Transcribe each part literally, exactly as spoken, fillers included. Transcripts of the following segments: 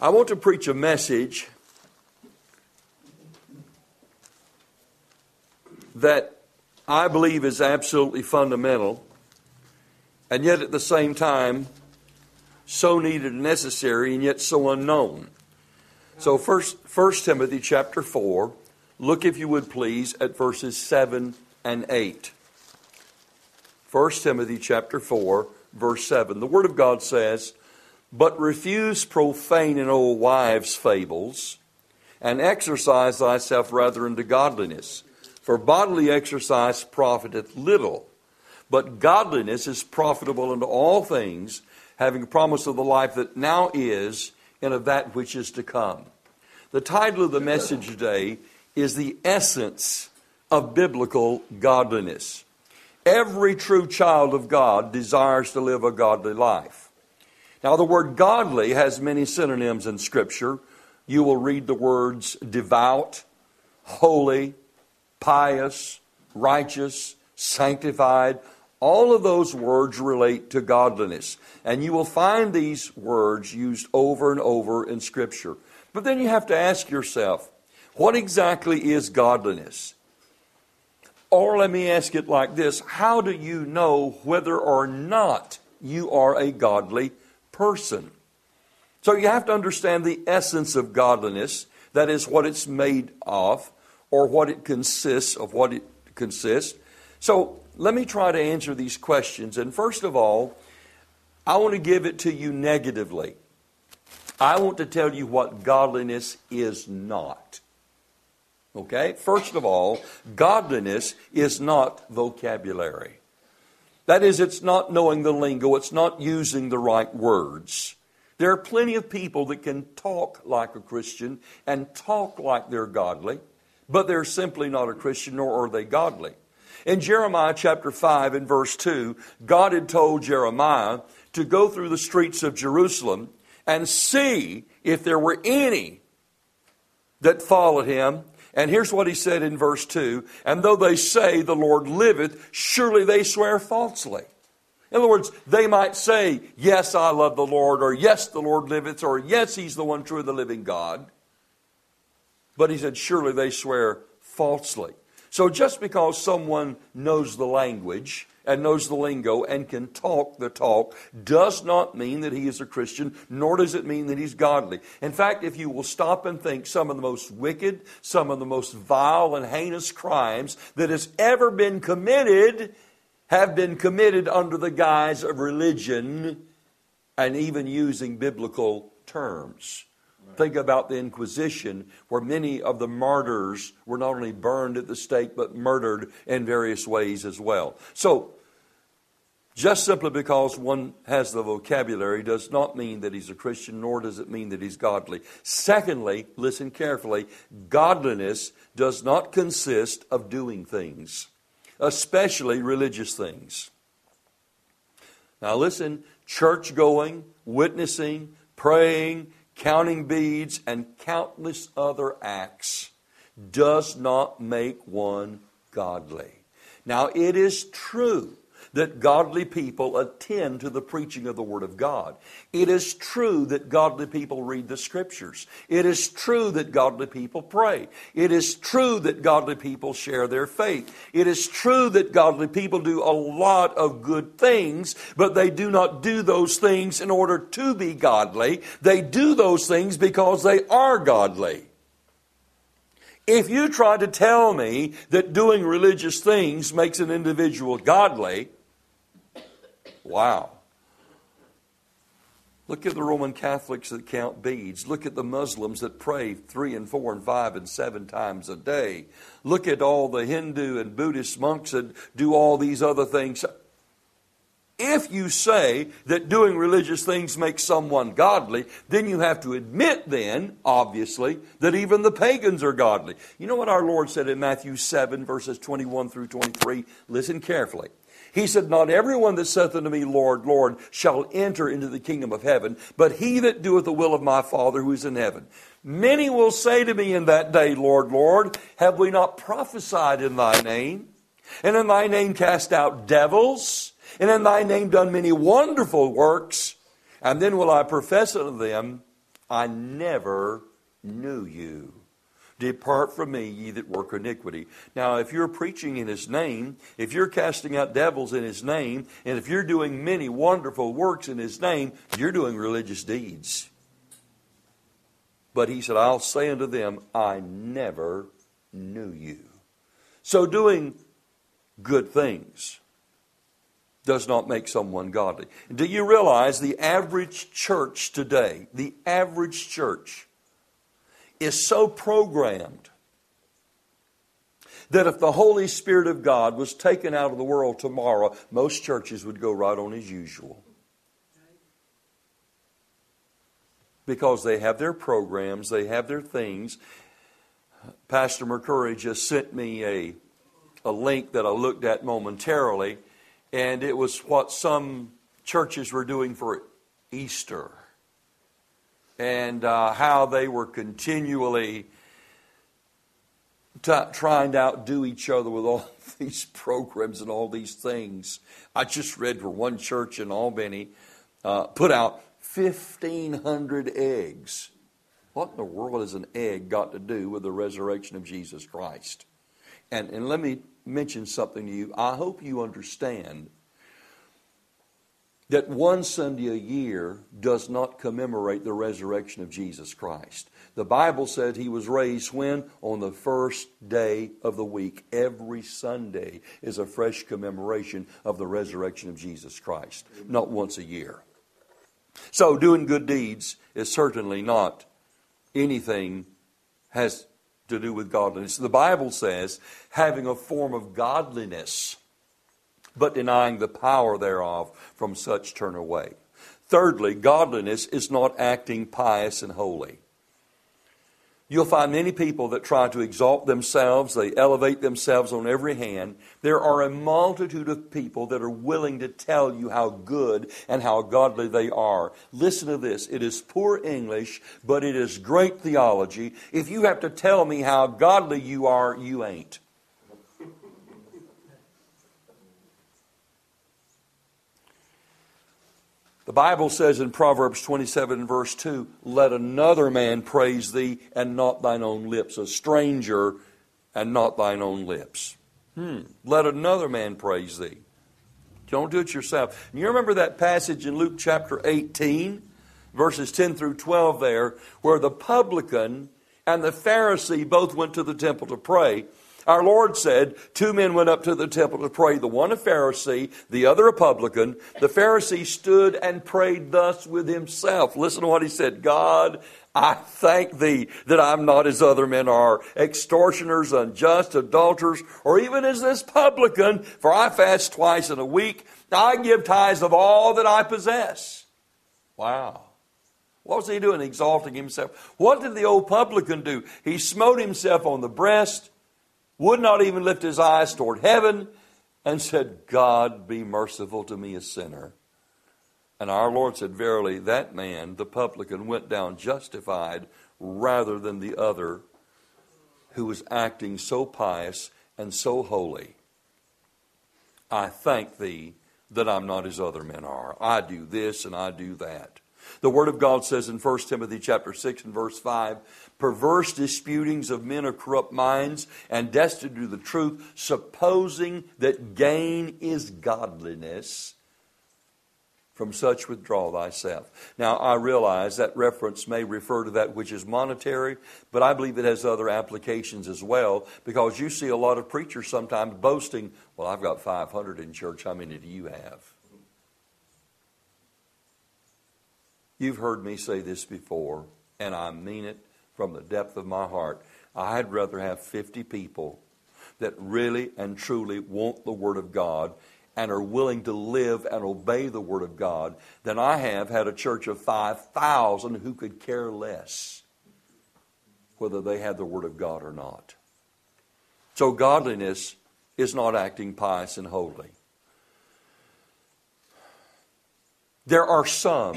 I want to preach a message that I believe is absolutely fundamental, and yet at the same time so needed and necessary, and yet so unknown. So first, First Timothy chapter four, look if you would please at verses seven and eight. First Timothy chapter four, verse seven. The Word of God says, "But refuse profane and old wives' fables, and exercise thyself rather unto godliness. For bodily exercise profiteth little, but godliness is profitable unto all things, having a promise of the life that now is, and of that which is to come." The title of the message today is "The Essence of Biblical Godliness." Every true child of God desires to live a godly life. Now, the word godly has many synonyms in Scripture. You will read the words devout, holy, pious, righteous, sanctified. All of those words relate to godliness. And you will find these words used over and over in Scripture. But then you have to ask yourself, what exactly is godliness? Or let me ask it like this: how do you know whether or not you are a godly person? So you have to understand the essence of godliness. That is what it's made of, or what it consists of, what it consists. So let me try to answer these questions. And first of all, I want to give it to you negatively. I want to tell you what godliness is not. Okay? First of all, godliness is not vocabulary. That is, it's not knowing the lingo. It's not using the right words. There are plenty of people that can talk like a Christian and talk like they're godly, but they're simply not a Christian, nor are they godly. In Jeremiah chapter five and verse two, God had told Jeremiah to go through the streets of Jerusalem and see if there were any that followed him. And here's what he said in verse two: "And though they say the Lord liveth, surely they swear falsely." In other words, they might say, "Yes, I love the Lord," or "Yes, the Lord liveth," or "Yes, He's the one true, the living God." But he said, surely they swear falsely. So just because someone knows the language and knows the lingo and can talk the talk does not mean that he is a Christian, nor does it mean that he's godly. In fact, if you will stop and think, some of the most wicked, some of the most vile and heinous crimes that has ever been committed have been committed under the guise of religion and even using biblical terms. Think about the Inquisition, where many of the martyrs were not only burned at the stake, but murdered in various ways as well. So, just simply because one has the vocabulary does not mean that he's a Christian, nor does it mean that he's godly. Secondly, listen carefully, godliness does not consist of doing things, especially religious things. Now listen, church-going, witnessing, praying, counting beads, and countless other acts does not make one godly. Now, it is true that godly people attend to the preaching of the Word of God. It is true that godly people read the Scriptures. It is true that godly people pray. It is true that godly people share their faith. It is true that godly people do a lot of good things, but they do not do those things in order to be godly. They do those things because they are godly. If you try to tell me that doing religious things makes an individual godly, wow. Look at the Roman Catholics that count beads. Look at the Muslims that pray three and four and five and seven times a day. Look at all the Hindu and Buddhist monks that do all these other things. If you say that doing religious things makes someone godly, then you have to admit then, obviously, that even the pagans are godly. You know what our Lord said in Matthew seven, verses twenty-one through twenty-three? Listen carefully. He said, "Not everyone that saith unto me, Lord, Lord, shall enter into the kingdom of heaven, but he that doeth the will of my Father who is in heaven. Many will say to me in that day, Lord, Lord, have we not prophesied in thy name? And in thy name cast out devils? And in thy name done many wonderful works? And then will I profess unto them, I never knew you. Depart from me, ye that work iniquity. Now, if you're preaching in His name, if you're casting out devils in His name, and if you're doing many wonderful works in His name, you're doing religious deeds. But He said, I'll say unto them, I never knew you. So doing good things does not make someone godly. Do you realize the average church today, the average church, is so programmed that if the Holy Spirit of God was taken out of the world tomorrow, most churches would go right on as usual. Because they have their programs, they have their things. Pastor McCurry just sent me a, a link that I looked at momentarily, and it was what some churches were doing for Easter. And uh, how they were continually t- trying to outdo each other with all these programs and all these things. I just read where one church in Albany uh, put out fifteen hundred eggs. What in the world has an egg got to do with the resurrection of Jesus Christ? And, and let me mention something to you. I hope you understand that one Sunday a year does not commemorate the resurrection of Jesus Christ. The Bible said He was raised when? On the first day of the week. Every Sunday is a fresh commemoration of the resurrection of Jesus Christ, not once a year. So doing good deeds is certainly not anything has to do with godliness. The Bible says having a form of godliness, but denying the power thereof, from such turn away. Thirdly, godliness is not acting pious and holy. You'll find many people that try to exalt themselves, they elevate themselves on every hand. There are a multitude of people that are willing to tell you how good and how godly they are. Listen to this. It is poor English, but it is great theology. If you have to tell me how godly you are, you ain't. The Bible says in Proverbs twenty-seven and verse two, let another man praise thee and not thine own lips, a stranger and not thine own lips. Hmm. Let another man praise thee. Don't do it yourself. And you remember that passage in Luke chapter eighteen, verses ten through twelve there, where the publican and the Pharisee both went to the temple to pray. Our Lord said, two men went up to the temple to pray, the one a Pharisee, the other a publican. The Pharisee stood and prayed thus with himself. Listen to what he said. God, I thank thee that I'm not as other men are, extortioners, unjust, adulterers, or even as this publican, for I fast twice in a week. I give tithes of all that I possess. Wow. What was he doing? Exalting himself. What did the old publican do? He smote himself on the breast, would not even lift his eyes toward heaven, and said, God, be merciful to me, a sinner. And our Lord said, verily, that man, the publican, went down justified rather than the other who was acting so pious and so holy. I thank thee that I'm not as other men are. I do this and I do that. The Word of God says in First Timothy chapter six and verse five, perverse disputings of men of corrupt minds and destitute of the truth, supposing that gain is godliness, from such withdraw thyself. Now, I realize that reference may refer to that which is monetary, but I believe it has other applications as well, because you see a lot of preachers sometimes boasting, well, I've got five hundred in church. How many do you have? You've heard me say this before, and I mean it from the depth of my heart. I'd rather have fifty people that really and truly want the Word of God and are willing to live and obey the Word of God than I have had a church of five thousand who could care less whether they had the Word of God or not. So godliness is not acting pious and holy. There are some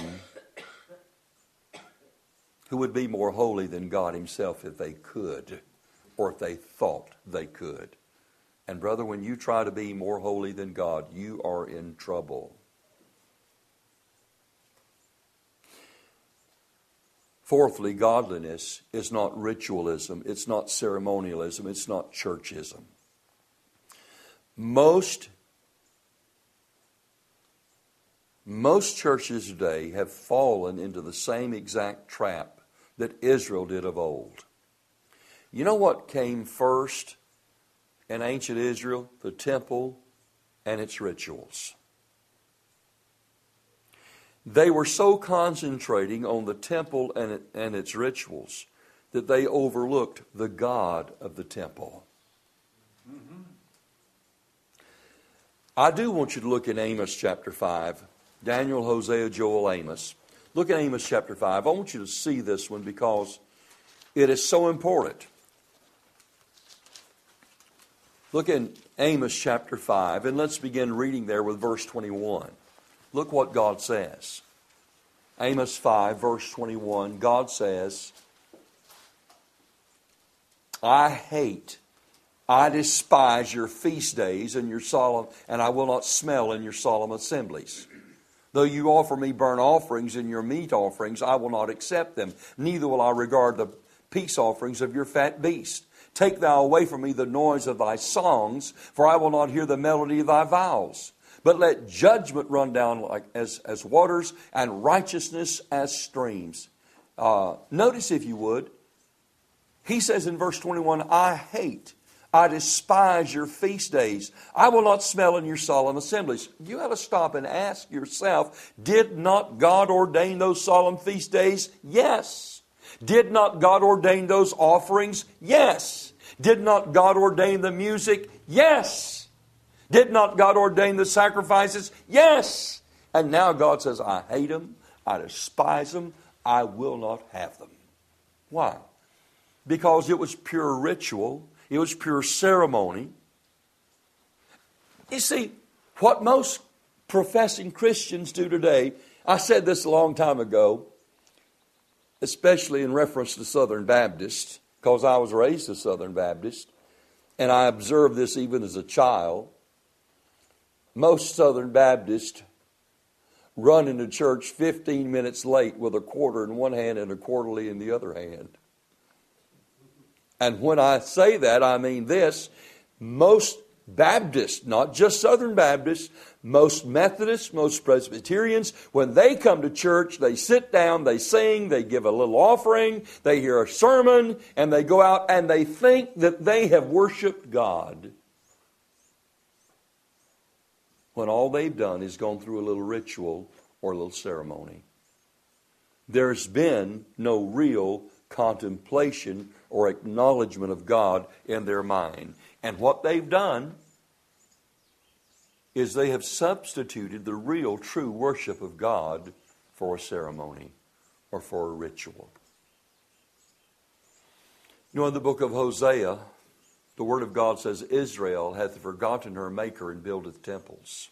who would be more holy than God Himself if they could, or if they thought they could. And brother, when you try to be more holy than God, you are in trouble. Fourthly, godliness is not ritualism, it's not ceremonialism, it's not churchism. Most, most churches today have fallen into the same exact trap that Israel did of old. You know what came first in ancient Israel? The temple and its rituals. They were so concentrating on the temple and, it, and its rituals that they overlooked the God of the temple. Mm-hmm. I do want you to look in Amos chapter five. Daniel, Hosea, Joel, Amos. Look at Amos chapter five. I want you to see this one because it is so important. Look in Amos chapter five, and let's begin reading there with verse twenty-one. Look what God says. Amos five, verse twenty-one, God says, I hate, I despise your feast days and your solemn, and I will not smell in your solemn assemblies. Though you offer me burnt offerings and your meat offerings, I will not accept them. Neither will I regard the peace offerings of your fat beast. Take thou away from me the noise of thy songs, for I will not hear the melody of thy vows. But let judgment run down like as, as waters and righteousness as streams. Uh, notice, if you would, he says in verse twenty-one, I hate, I despise your feast days. I will not smell in your solemn assemblies. You ought to stop and ask yourself, did not God ordain those solemn feast days? Yes. Did not God ordain those offerings? Yes. Did not God ordain the music? Yes. Did not God ordain the sacrifices? Yes. And now God says, I hate them, I despise them, I will not have them. Why? Because it was pure ritual, it was pure ceremony. You see, what most professing Christians do today, I said this a long time ago, especially in reference to Southern Baptists, because I was raised a Southern Baptist, and I observed this even as a child. Most Southern Baptists run into church fifteen minutes late with a quarter in one hand and a quarterly in the other hand. And when I say that, I mean this. Most Baptists, not just Southern Baptists, most Methodists, most Presbyterians, when they come to church, they sit down, they sing, they give a little offering, they hear a sermon, and they go out and they think that they have worshiped God. When all they've done is gone through a little ritual or a little ceremony. There's been no real contemplation or acknowledgement of God in their mind. And what they've done is they have substituted the real, true worship of God for a ceremony or for a ritual. You know, in the book of Hosea, the Word of God says, Israel hath forgotten her Maker and buildeth temples.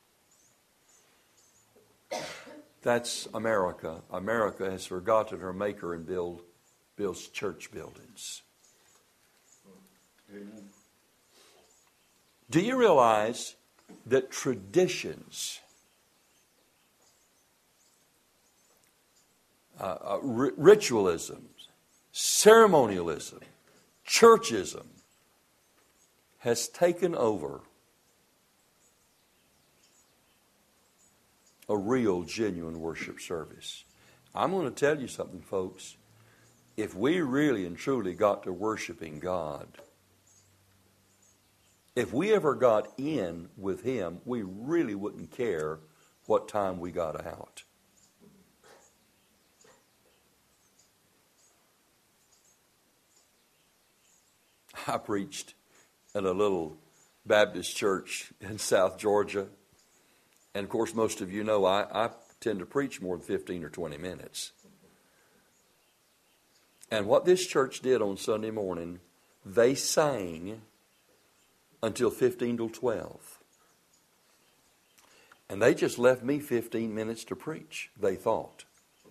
That's America. America has forgotten her Maker and build, builds church buildings. Amen. Do you realize that traditions, uh, uh, ri- ritualism, ceremonialism, churchism, has taken over a real, genuine worship service? I'm going to tell you something, folks. If we really and truly got to worshiping God, if we ever got in with Him, we really wouldn't care what time we got out. I preached at a little Baptist church in South Georgia. And of course, most of you know I, I tend to preach more than fifteen or twenty minutes. And what this church did on Sunday morning, they sang until fifteen till twelve. And they just left me fifteen minutes to preach, they thought.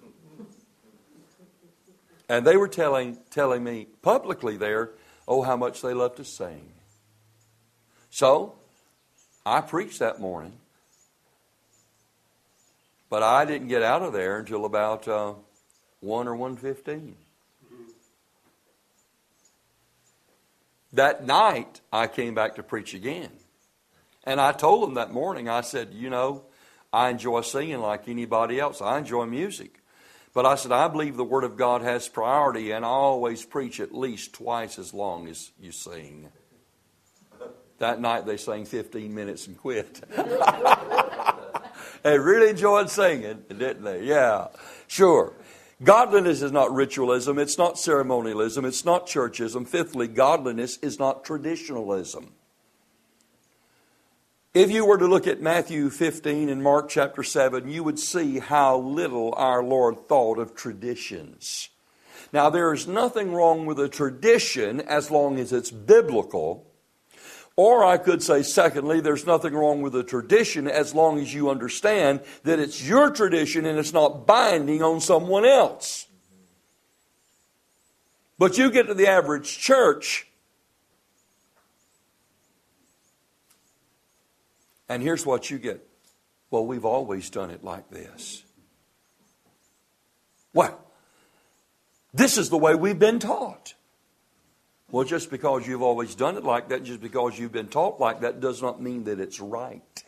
And they were telling telling me publicly there, oh, how much they love to sing. So, I preached that morning. But I didn't get out of there until about uh, one or one fifteen. That night, I came back to preach again. And I told them that morning, I said, you know, I enjoy singing like anybody else. I enjoy music. But I said, I believe the Word of God has priority, and I always preach at least twice as long as you sing. That night, they sang fifteen minutes and quit. They really enjoyed singing, didn't they? Yeah, sure. Godliness is not ritualism. It's not ceremonialism. It's not churchism. Fifthly, godliness is not traditionalism. If you were to look at Matthew fifteen and Mark chapter seven, you would see how little our Lord thought of traditions. Now, there is nothing wrong with a tradition as long as it's biblical. Or I could say, secondly, there's nothing wrong with a tradition as long as you understand that it's your tradition and it's not binding on someone else. But you get to the average church, and here's what you get. Well, we've always done it like this. Well, this is the way we've been taught. Well, just because you've always done it like that, just because you've been taught like that, does not mean that it's right.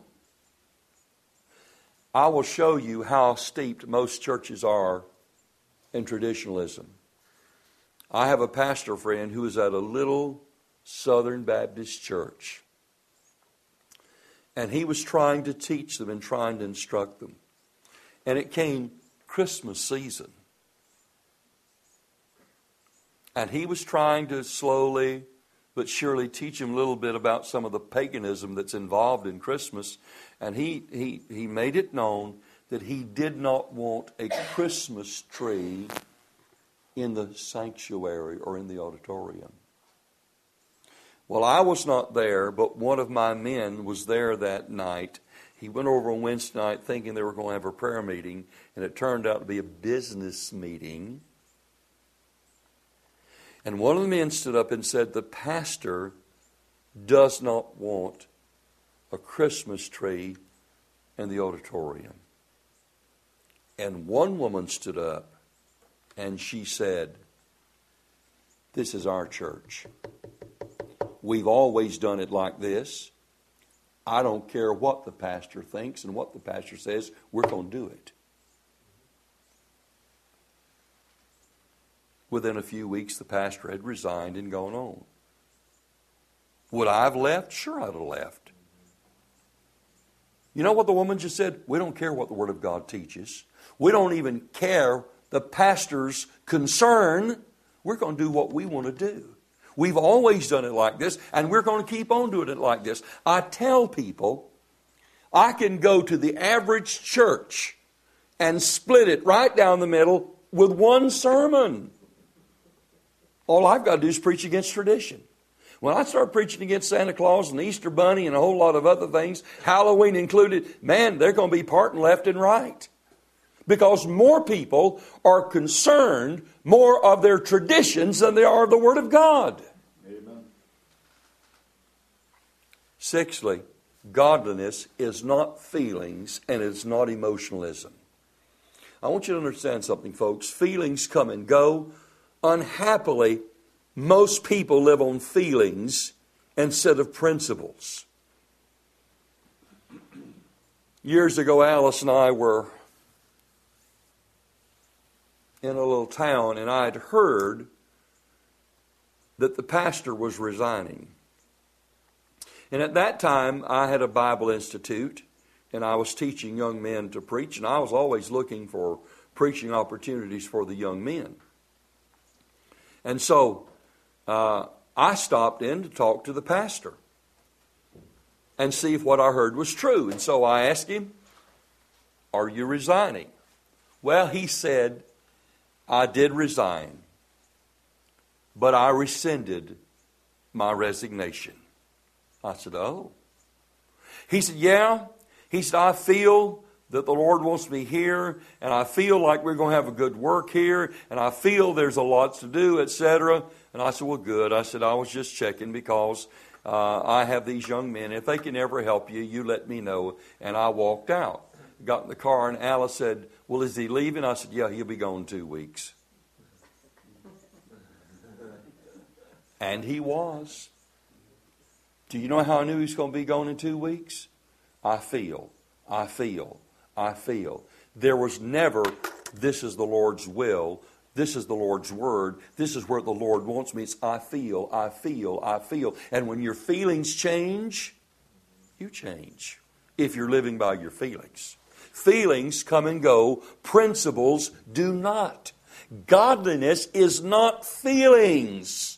I will show you how steeped most churches are in traditionalism. I have a pastor friend who is at a little Southern Baptist church. And he was trying to teach them and trying to instruct them. And it came Christmas season. And he was trying to slowly but surely teach him a little bit about some of the paganism that's involved in Christmas. And he, he, he made it known that he did not want a Christmas tree in the sanctuary or in the auditorium. Well, I was not there, but one of my men was there that night. He went over on Wednesday night thinking they were going to have a prayer meeting, and it turned out to be a business meeting. And one of the men stood up and said, the pastor does not want a Christmas tree in the auditorium. And one woman stood up and she said, this is our church. We've always done it like this. I don't care what the pastor thinks and what the pastor says. We're going to do it. Within a few weeks, the pastor had resigned and gone on. Would I have left? Sure, I'd have left. You know what the woman just said? We don't care what the Word of God teaches. We don't even care the pastor's concern. We're going to do what we want to do. We've always done it like this, and we're going to keep on doing it like this. I tell people, I can go to the average church and split it right down the middle with one sermon. All I've got to do is preach against tradition. When I start preaching against Santa Claus and the Easter Bunny and a whole lot of other things, Halloween included, man, they're going to be parting left and right. Because more people are concerned more of their traditions than they are of the Word of God. Amen. Sixthly, godliness is not feelings and it's not emotionalism. I want you to understand something, folks. Feelings come and go. Unhappily, most people live on feelings instead of principles. Years ago, Alice and I were in a little town, and I had heard that the pastor was resigning. And at that time, I had a Bible Institute, and I was teaching young men to preach, and I was always looking for preaching opportunities for the young men. And so uh, I stopped in to talk to the pastor and see if what I heard was true. And so I asked him, are you resigning? Well, he said, I did resign, but I rescinded my resignation. I said, oh. He said, yeah. He said, I feel that the Lord wants me here, and I feel like we're going to have a good work here, and I feel there's a lot to do, et cetera. And I said, well, good. I said, I was just checking because uh, I have these young men. If they can ever help you, you let me know. And I walked out. got in the car, and Alice said, well, is he leaving? I said, yeah, he'll be gone two weeks. And he was. Do you know how I knew he was going to be gone in two weeks? I feel, I feel, I feel. There was never, this is the Lord's will, this is the Lord's word, this is where the Lord wants me. It's I feel, I feel, I feel. And when your feelings change, you change. If you're living by your feelings. Feelings come and go. Principles do not. Godliness is not feelings.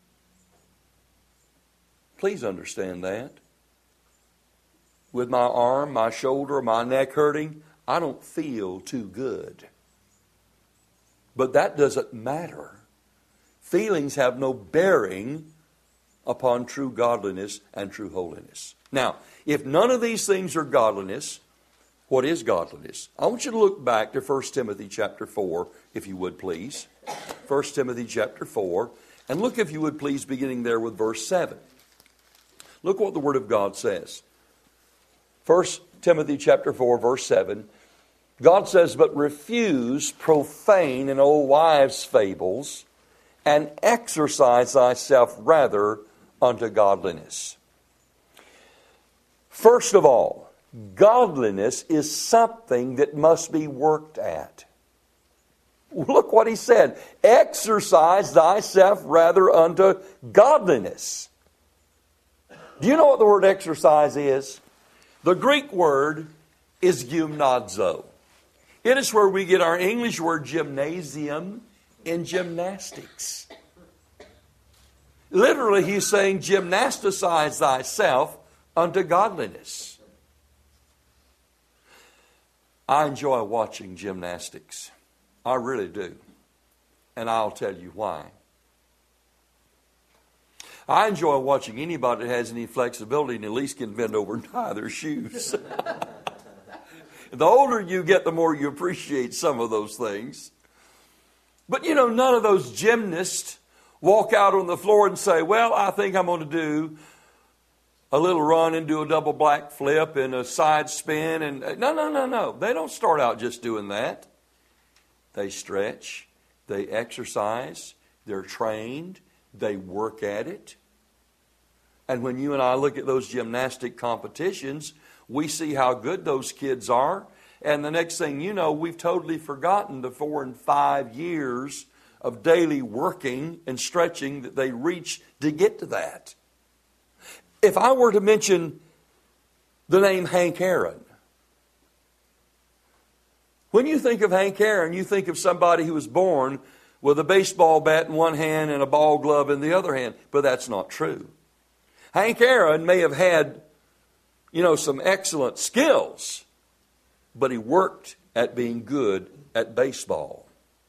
Please understand that. With my arm, my shoulder, my neck hurting, I don't feel too good. But that doesn't matter. Feelings have no bearing upon true godliness and true holiness. Now, if none of these things are godliness, what is godliness? I want you to look back to First Timothy chapter four, if you would please. First Timothy chapter four. And look, if you would please, beginning there with verse seven. Look what the Word of God says. First Timothy chapter four, verse seven. God says, but refuse profane and old wives' fables, and exercise thyself rather unto godliness. First of all, godliness is something that must be worked at. Look what he said. Exercise thyself rather unto godliness. Do you know what the word exercise is? The Greek word is gymnazo. It is where we get our English word gymnasium in gymnastics. Literally, he's saying, gymnasticize thyself unto godliness. I enjoy watching gymnastics. I really do. And I'll tell you why. I enjoy watching anybody that has any flexibility and at least can bend over and tie their shoes. The older you get, the more you appreciate some of those things. But you know, none of those gymnasts walk out on the floor and say, well, I think I'm going to do a little run and do a double black flip and a side spin. And no, no, no, no. They don't start out just doing that. They stretch. They exercise. They're trained. They work at it. And when you and I look at those gymnastic competitions, we see how good those kids are. And the next thing you know, we've totally forgotten the four and five years of daily working and stretching that they reach to get to that. If I were to mention the name Hank Aaron, when you think of Hank Aaron, you think of somebody who was born with a baseball bat in one hand and a ball glove in the other hand. But that's not true. Hank Aaron may have had, you know, some excellent skills, but he worked at being good at baseball.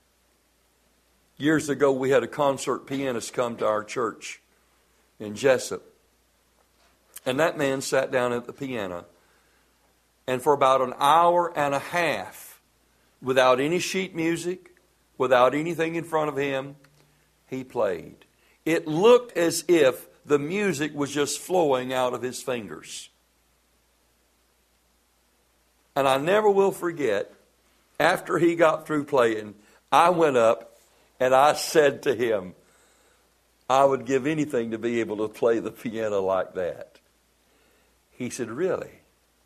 Years ago, we had a concert pianist come to our church in Jessup. And that man sat down at the piano. And for about an hour and a half, without any sheet music, without anything in front of him, he played. It looked as if the music was just flowing out of his fingers. And I never will forget, after he got through playing, I went up and I said to him, I would give anything to be able to play the piano like that. He said, really?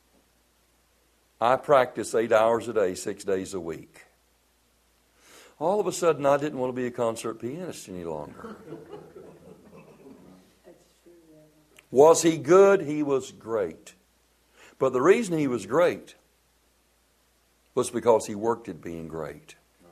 I practice eight hours a day, six days a week. All of a sudden, I didn't want to be a concert pianist any longer. Was he good? He was great. But the reason he was great was because he worked at being great.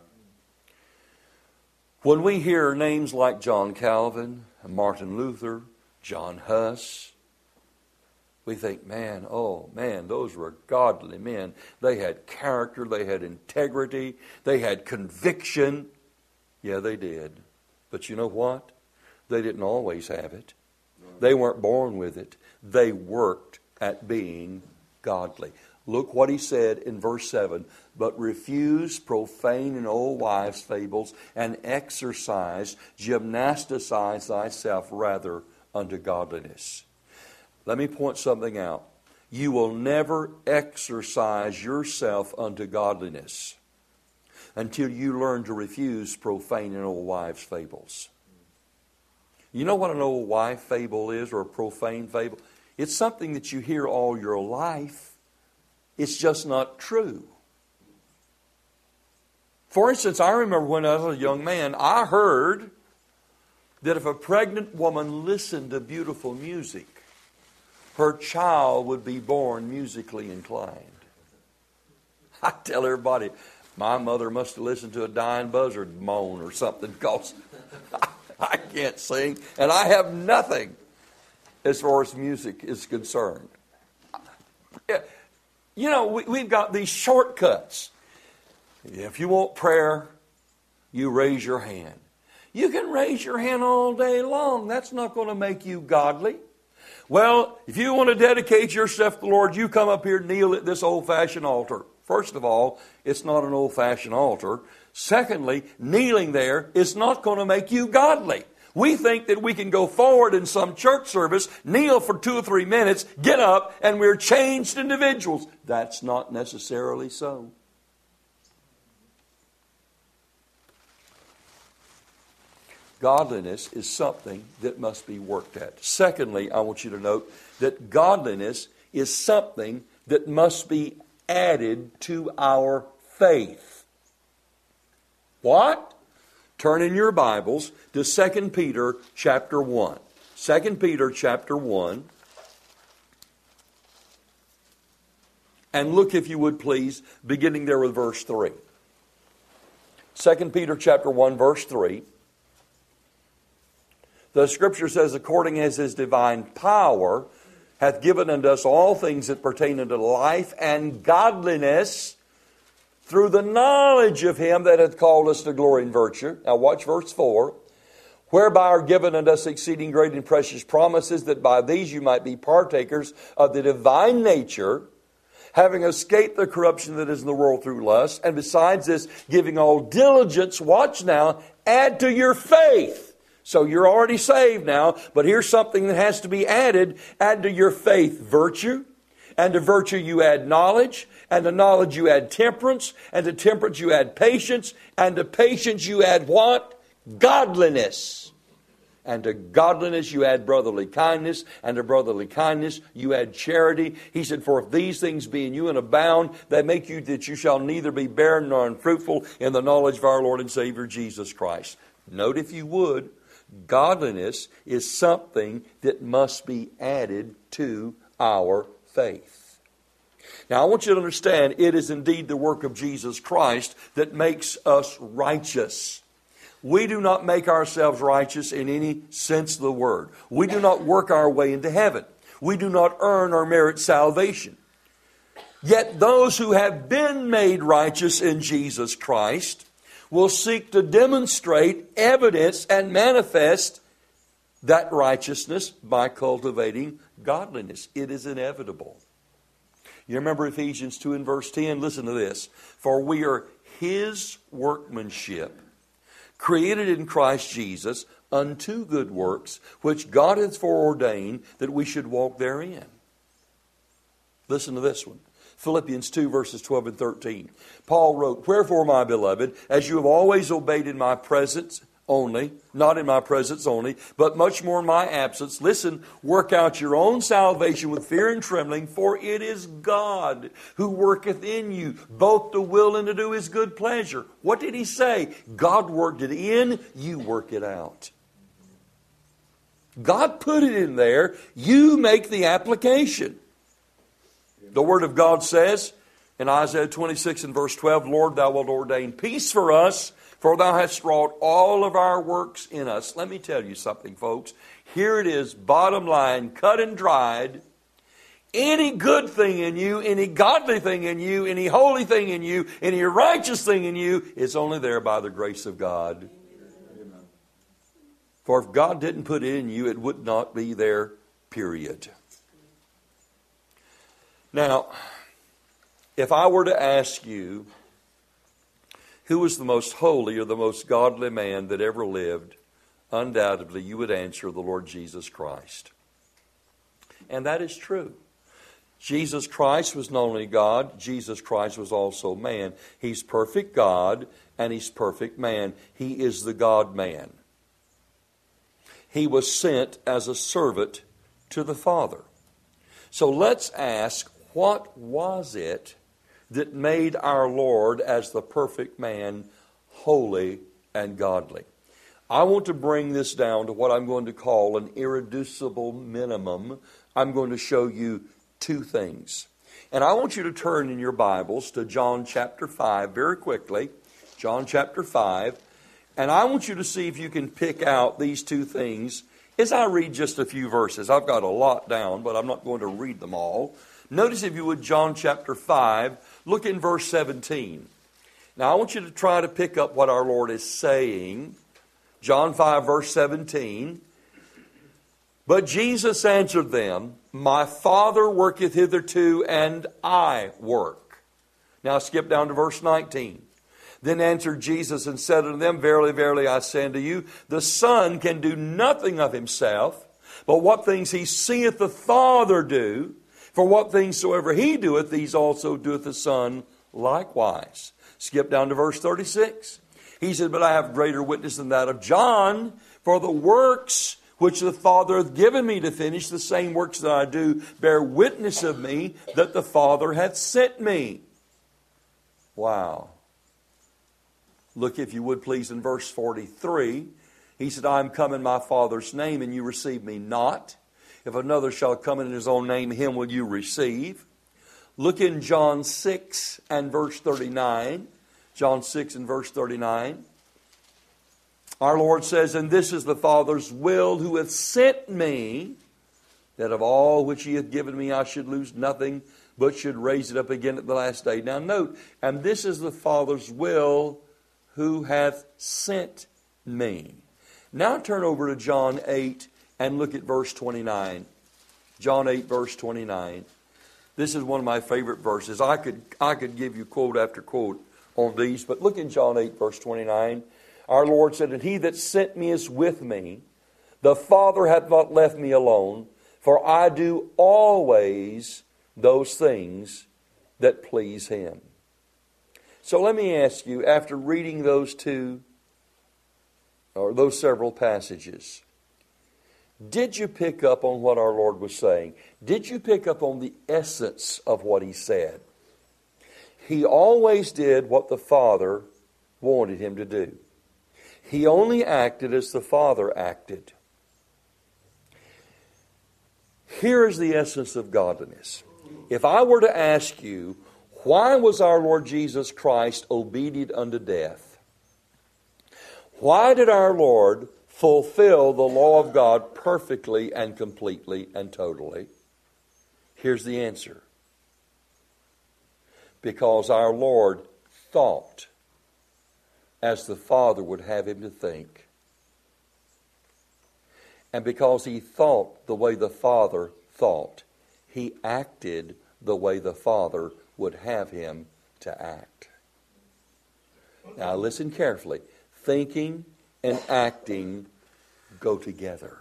When we hear names like John Calvin, Martin Luther, John Huss, we think, man, oh man, those were godly men. They had character, they had integrity, they had conviction. Yeah, they did. But you know what? They didn't always have it. They weren't born with it. They worked at being godly. Look what he said in verse seven. But refuse profane and old wives' fables, and exercise, gymnasticize thyself rather unto godliness. Let me point something out. you will never exercise yourself unto godliness until you learn to refuse profane and old wives' fables. You know what an old wife fable is, or a profane fable? It's something that you hear all your life. It's just not true. For instance, I remember when I was a young man, I heard that if a pregnant woman listened to beautiful music, her child would be born musically inclined. I tell everybody, my mother must have listened to a dying buzzard moan or something, because I can't sing, and I have nothing as far as music is concerned. You know, we, we've got these shortcuts. If you want prayer, you raise your hand. You can raise your hand all day long. That's not going to make you godly. Well, if you want to dedicate yourself to the Lord, you come up here and kneel at this old-fashioned altar. First of all, it's not an old-fashioned altar. Secondly, kneeling there is not going to make you godly. We think that we can go forward in some church service, kneel for two or three minutes, get up, and we're changed individuals. That's not necessarily so. Godliness is something that must be worked at. Secondly, I want you to note that godliness is something that must be added to our faith. What? Turn in your Bibles to Second Peter chapter one. Second Peter chapter one. And look, if you would please, beginning there with verse three. Second Peter chapter one, verse three. The Scripture says, according as His divine power hath given unto us all things that pertain unto life and godliness, through the knowledge of Him that hath called us to glory and virtue. Now watch verse four. Whereby are given unto us exceeding great and precious promises, that by these you might be partakers of the divine nature, having escaped the corruption that is in the world through lust, and besides this, giving all diligence, watch now, add to your faith. So you're already saved now, but here's something that has to be added. Add to your faith virtue, and to virtue you add knowledge, and to knowledge you add temperance, and to temperance you add patience, and to patience you add what? Godliness. And to godliness you add brotherly kindness, and to brotherly kindness you add charity. He said, for if these things be in you and abound, they make you that you shall neither be barren nor unfruitful in the knowledge of our Lord and Savior Jesus Christ. Note, if you would, godliness is something that must be added to our faith. Now, I want you to understand, it is indeed the work of Jesus Christ that makes us righteous. We do not make ourselves righteous in any sense of the word. We do not work our way into heaven. We do not earn or merit salvation. Yet those who have been made righteous in Jesus Christ will seek to demonstrate, evidence, and manifest that righteousness by cultivating godliness. It is inevitable. You remember Ephesians two and verse ten? Listen to this. For we are His workmanship, created in Christ Jesus unto good works, which God hath foreordained that we should walk therein. Listen to this one. Philippians two, verses twelve and thirteen. Paul wrote, wherefore, my beloved, as you have always obeyed in my presence only, not in my presence only, but much more in my absence, listen, work out your own salvation with fear and trembling, for it is God who worketh in you, both to will and to do His good pleasure. What did he say? God worked it in, you work it out. God put it in there, you make the application. The Word of God says in Isaiah twenty-six and verse twelve, Lord, Thou wilt ordain peace for us, for Thou hast wrought all of our works in us. Let me tell you something, folks. Here it is, bottom line, cut and dried. Any good thing in you, any godly thing in you, any holy thing in you, any righteous thing in you, is only there by the grace of God. Amen. For if God didn't put it in you, it would not be there, period. Now, if I were to ask you, who was the most holy or the most godly man that ever lived, undoubtedly you would answer the Lord Jesus Christ. And that is true. Jesus Christ was not only God, Jesus Christ was also man. He's perfect God and He's perfect man. He is the God-man. He was sent as a servant to the Father. So let's ask, what was it that made our Lord as the perfect man holy and godly? I want to bring this down to what I'm going to call an irreducible minimum. I'm going to show you two things. And I want you to turn in your Bibles to John chapter five very quickly. John chapter five. And I want you to see if you can pick out these two things as I read just a few verses. I've got a lot down, but I'm not going to read them all. Notice, if you would, John chapter five. Look in verse seventeen. Now I want you to try to pick up what our Lord is saying. John five verse seventeen. But Jesus answered them, My Father worketh hitherto, and I work. Now skip down to verse nineteen. Then answered Jesus and said unto them, Verily, verily, I say unto you, the Son can do nothing of himself, but what things he seeth the Father do. For what things soever he doeth, these also doeth the Son likewise. Skip down to verse thirty-six. He said, But I have greater witness than that of John, for the works which the Father hath given me to finish, the same works that I do, bear witness of me, that the Father hath sent me. Wow. Look, if you would please, in verse forty-three. He said, I am come in my Father's name, and you receive me not. If another shall come in his own name, him will you receive. Look in John six and verse thirty-nine. John six and verse thirty-nine. Our Lord says, And this is the Father's will who hath sent me, that of all which he hath given me I should lose nothing, but should raise it up again at the last day. Now note, and this is the Father's will who hath sent me. Now turn over to John eight and look at verse twenty-nine. John eight verse twenty-nine. This is one of my favorite verses. I could, I could give you quote after quote on these, but look in John eight verse twenty-nine. Our Lord said, And he that sent me is with me. The Father hath not left me alone, for I do always those things that please him. So let me ask you, after reading those two, or those several passages, did you pick up on what our Lord was saying? Did you pick up on the essence of what he said? He always did what the Father wanted him to do. He only acted as the Father acted. Here is the essence of godliness. If I were to ask you, why was our Lord Jesus Christ obedient unto death? Why did our Lord fulfill the law of God perfectly and completely and totally? Here's the answer. Because our Lord thought as the Father would have him to think. And because he thought the way the Father thought, he acted the way the Father would have him to act. Now listen carefully. Thinking and acting go together.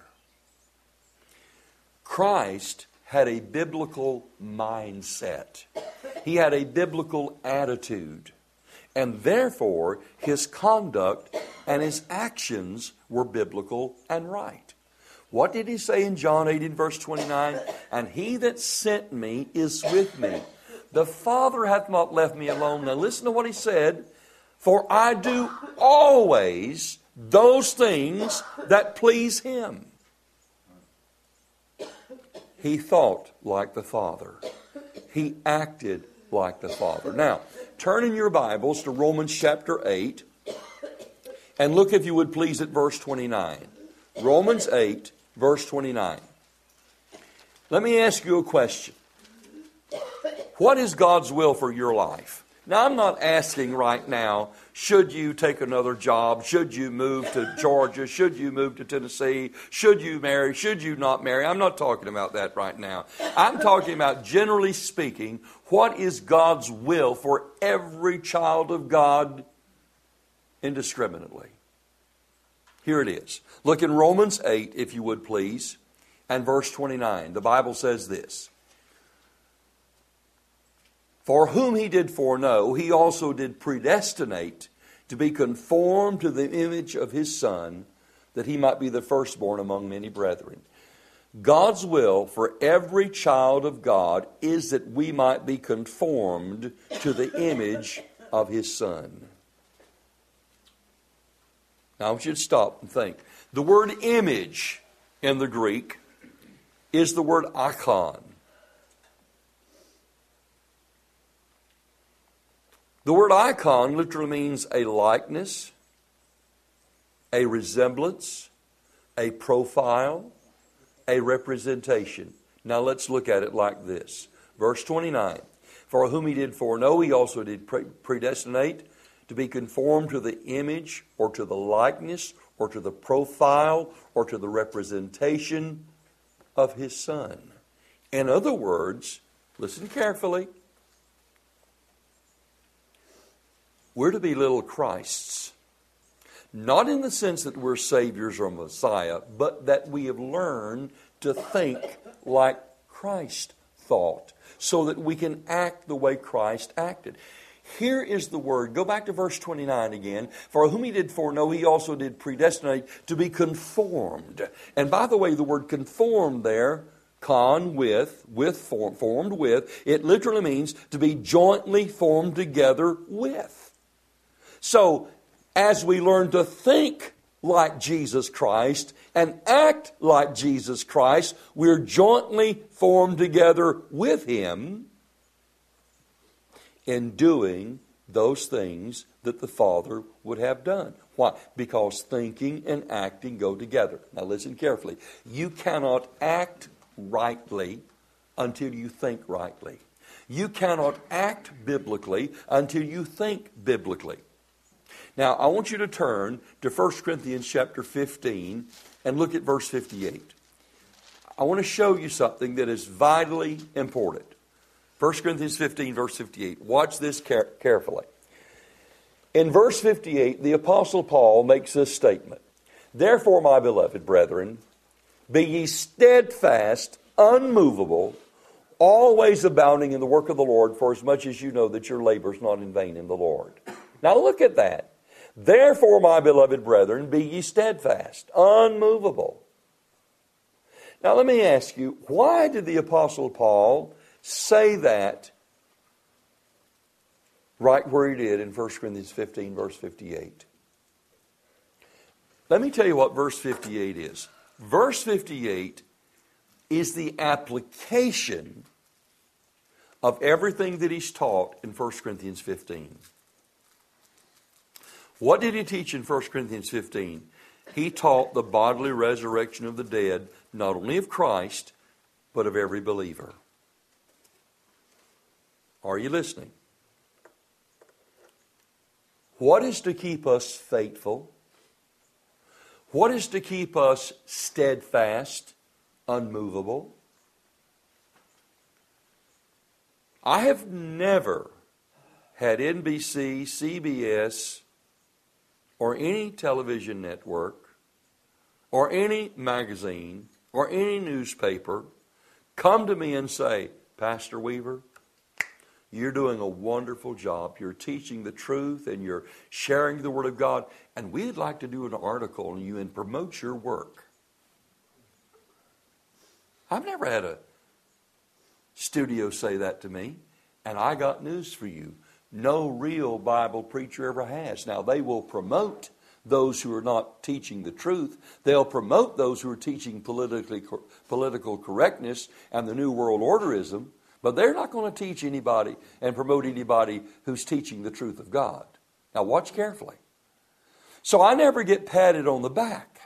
Christ had a biblical mindset. He had a biblical attitude. And therefore, his conduct and his actions were biblical and right. What did he say in John eight in verse twenty-nine? And he that sent me is with me. The Father hath not left me alone. Now listen to what he said. For I do always those things that please him. He thought like the Father. He acted like the Father. Now, turn in your Bibles to Romans chapter eight and look, if you would please, at verse twenty-nine. Romans eight, verse twenty-nine. Let me ask you a question. What is God's will for your life? Now, I'm not asking right now, should you take another job? Should you move to Georgia? Should you move to Tennessee? Should you marry? Should you not marry? I'm not talking about that right now. I'm talking about, generally speaking, what is God's will for every child of God indiscriminately? Here it is. Look in Romans eight, if you would please, and verse twenty-nine. The Bible says this. For whom he did foreknow, he also did predestinate to be conformed to the image of his Son, that he might be the firstborn among many brethren. God's will for every child of God is that we might be conformed to the image of his Son. Now I want you to stop and think. The word image in the Greek is the word icon. The word icon literally means a likeness, a resemblance, a profile, a representation. Now let's look at it like this. Verse twenty-nine. For whom he did foreknow, he also did predestinate to be conformed to the image or to the likeness or to the profile or to the representation of his Son. In other words, listen carefully, we're to be little Christs. Not in the sense that we're saviors or Messiah, but that we have learned to think like Christ thought, so that we can act the way Christ acted. Here is the word. Go back to verse twenty-nine again. For whom he did foreknow, he also did predestinate to be conformed. And by the way, the word conformed there, con, with, with, form, formed with, it literally means to be jointly formed together with. So, as we learn to think like Jesus Christ and act like Jesus Christ, we're jointly formed together with him in doing those things that the Father would have done. Why? Because thinking and acting go together. Now listen carefully. You cannot act rightly until you think rightly. You cannot act biblically until you think biblically. Now I want you to turn to First Corinthians chapter fifteen and look at verse fifty-eight. I want to show you something that is vitally important. First Corinthians fifteen, verse fifty-eight. Watch this care- carefully. In verse fifty-eight, the Apostle Paul makes this statement. Therefore, my beloved brethren, be ye steadfast, unmovable, always abounding in the work of the Lord, for as much as you know that your labor is not in vain in the Lord. Now look at that. Therefore, my beloved brethren, be ye steadfast, unmovable. Now let me ask you, why did the Apostle Paul say that right where he did in First Corinthians fifteen, verse fifty-eight? Let me tell you what verse fifty-eight is. Verse fifty-eight is the application of everything that he's taught in First Corinthians fifteen. What did he teach in First Corinthians fifteen? He taught the bodily resurrection of the dead, not only of Christ, but of every believer. Are you listening? What is to keep us faithful? What is to keep us steadfast, unmovable? I have never had N B C, C B S, or any television network, or any magazine, or any newspaper come to me and say, Pastor Weaver, you're doing a wonderful job. You're teaching the truth and you're sharing the Word of God. And we'd like to do an article on you and promote your work. I've never had a studio say that to me. And I got news for you. No real Bible preacher ever has. Now, they will promote those who are not teaching the truth. They'll promote those who are teaching politically, political correctness and the New World Orderism. But they're not going to teach anybody and promote anybody who's teaching the truth of God. Now watch carefully. So I never get patted on the back.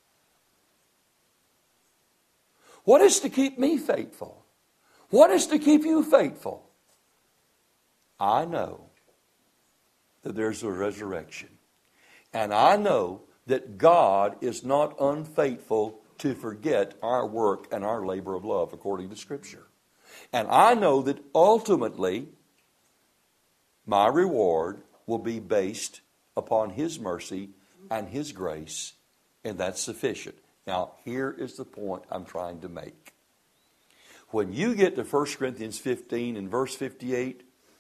What is to keep me faithful? What is to keep you faithful? I know that there's a resurrection. And I know that God is not unfaithful to forget our work and our labor of love according to Scripture. And I know that ultimately my reward will be based upon His mercy and His grace, and that's sufficient. Now, here is the point I'm trying to make. When you get to First Corinthians fifteen and verse fifty-eight,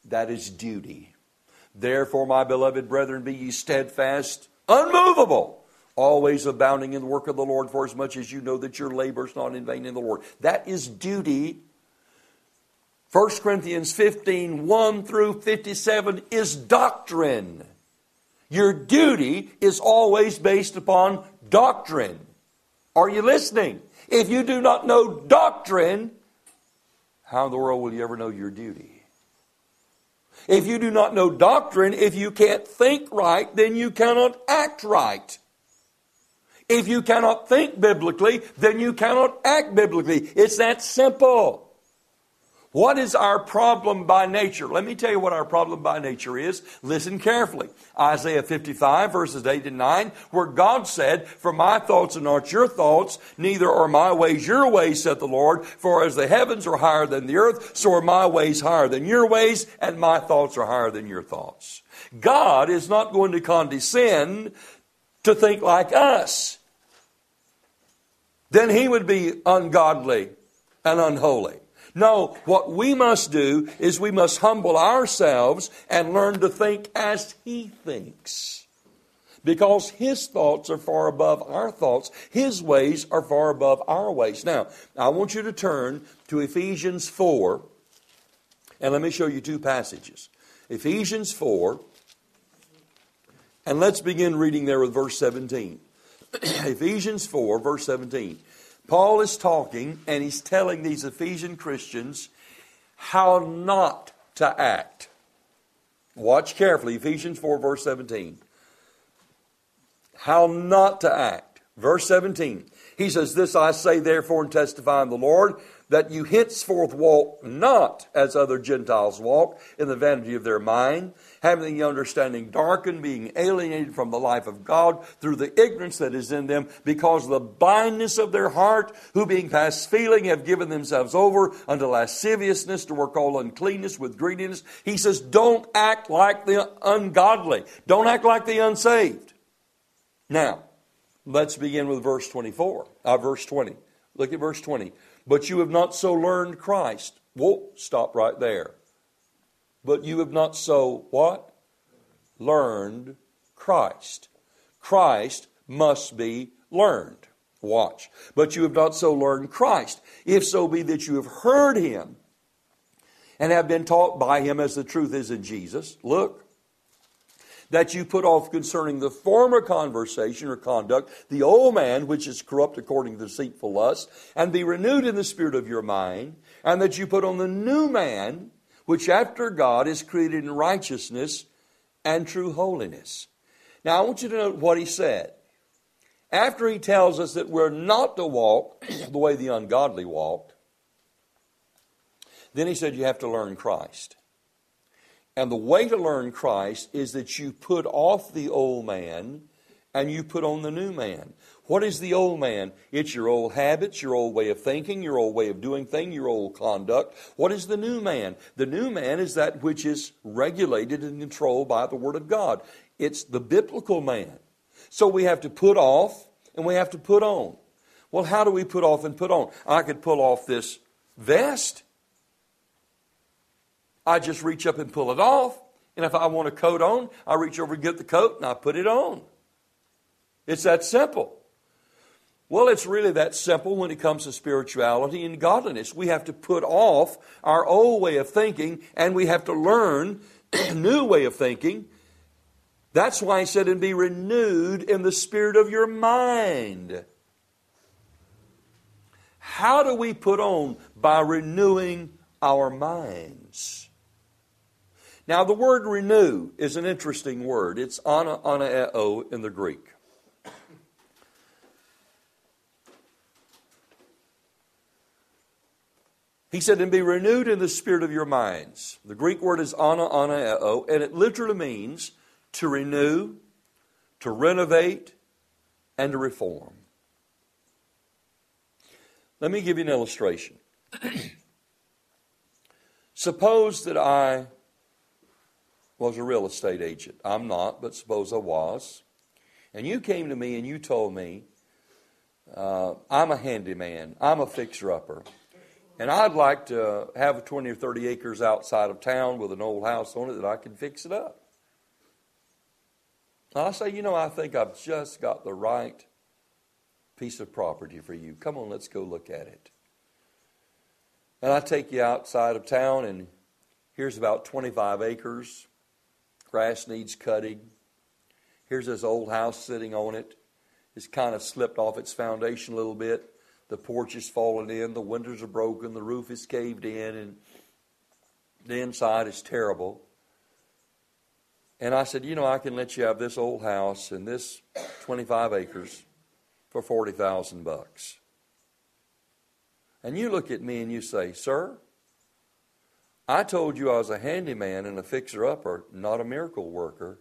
That is duty. Therefore, my beloved brethren, be ye steadfast, unmovable, always abounding in the work of the Lord, for as much as you know that your labor is not in vain in the Lord. That is duty. First Corinthians fifteen, one through fifty-seven is doctrine. Your duty is always based upon doctrine. Are you listening? If you do not know doctrine, how in the world will you ever know your duty? If you do not know doctrine, if you can't think right, then you cannot act right. If you cannot think biblically, then you cannot act biblically. It's that simple. What is our problem by nature? Let me tell you what our problem by nature is. Listen carefully. Isaiah fifty-five, verses eight and nine, where God said, for my thoughts are not your thoughts, neither are my ways your ways, saith the Lord. For as the heavens are higher than the earth, so are my ways higher than your ways, and my thoughts are higher than your thoughts. God is not going to condescend to think like us. Then He would be ungodly and unholy. No, what we must do is we must humble ourselves and learn to think as He thinks. Because His thoughts are far above our thoughts. His ways are far above our ways. Now, I want you to turn to Ephesians four, and let me show you two passages. Ephesians four, and let's begin reading there with verse seventeen. Ephesians four, verse seventeen. Paul is talking, and he's telling these Ephesian Christians how not to act. Watch carefully, Ephesians four, verse seventeen. How not to act. Verse seventeen. He says, this I say therefore and testify in the Lord, that you henceforth walk not as other Gentiles walk, in the vanity of their mind, having the understanding darkened, being alienated from the life of God through the ignorance that is in them, because of the blindness of their heart, who being past feeling have given themselves over unto lasciviousness, to work all uncleanness with greediness. He says, don't act like the ungodly. Don't act like the unsaved. Now, let's begin with verse twenty-four. Uh, verse twenty. Look at verse twenty. But you have not so learned Christ. Whoa, stop right there. But you have not so, what? Learned Christ. Christ must be learned. Watch. But you have not so learned Christ. If so be that you have heard Him and have been taught by Him as the truth is in Jesus. Look. That you put off concerning the former conversation or conduct, the old man, which is corrupt according to deceitful lust, and be renewed in the spirit of your mind, and that you put on the new man, which after God is created in righteousness and true holiness. Now, I want you to note what he said. After he tells us that we're not to walk the way the ungodly walked, then he said you have to learn Christ. And the way to learn Christ is that you put off the old man and you put on the new man. What is the old man? It's your old habits, your old way of thinking, your old way of doing things, your old conduct. What is the new man? The new man is that which is regulated and controlled by the Word of God. It's the biblical man. So we have to put off and we have to put on. Well, how do we put off and put on? I could pull off this vest. I just reach up and pull it off. And if I want a coat on, I reach over and get the coat and I put it on. It's that simple. Well, it's really that simple when it comes to spirituality and godliness. We have to put off our old way of thinking and we have to learn a new way of thinking. That's why he said, and be renewed in the spirit of your mind. How do we put on? By renewing our minds. Now, the word renew is an interesting word. It's ana, anaeo in the Greek. He said, and be renewed in the spirit of your minds. The Greek word is ana, anaeo, and it literally means to renew, to renovate, and to reform. Let me give you an illustration. Suppose that I was a real estate agent. I'm not, but suppose I was. And you came to me and you told me, uh, I'm a handyman. I'm a fixer-upper. And I'd like to have twenty or thirty acres outside of town with an old house on it that I can fix it up. And I say, you know, I think I've just got the right piece of property for you. Come on, let's go look at it. And I take you outside of town, and here's about twenty-five acres. Grass needs cutting. Here's this old house sitting on it. It's kind of slipped off its foundation a little bit. The porch is fallen in. The windows are broken. The roof is caved in. And the inside is terrible. And I said, you know, I can let you have this old house and this twenty-five acres for forty thousand bucks. And you look at me and you say, sir, I told you I was a handyman and a fixer-upper, not a miracle worker.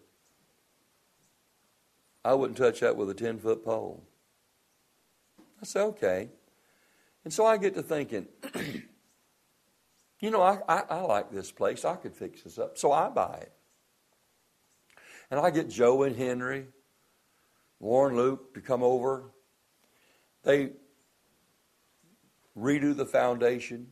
I wouldn't touch that with a ten-foot pole. I said, okay. And so I get to thinking, you know, I, I, I like this place. I could fix this up. So I buy it. And I get Joe and Henry, Warren Luke to come over. They redo the foundation.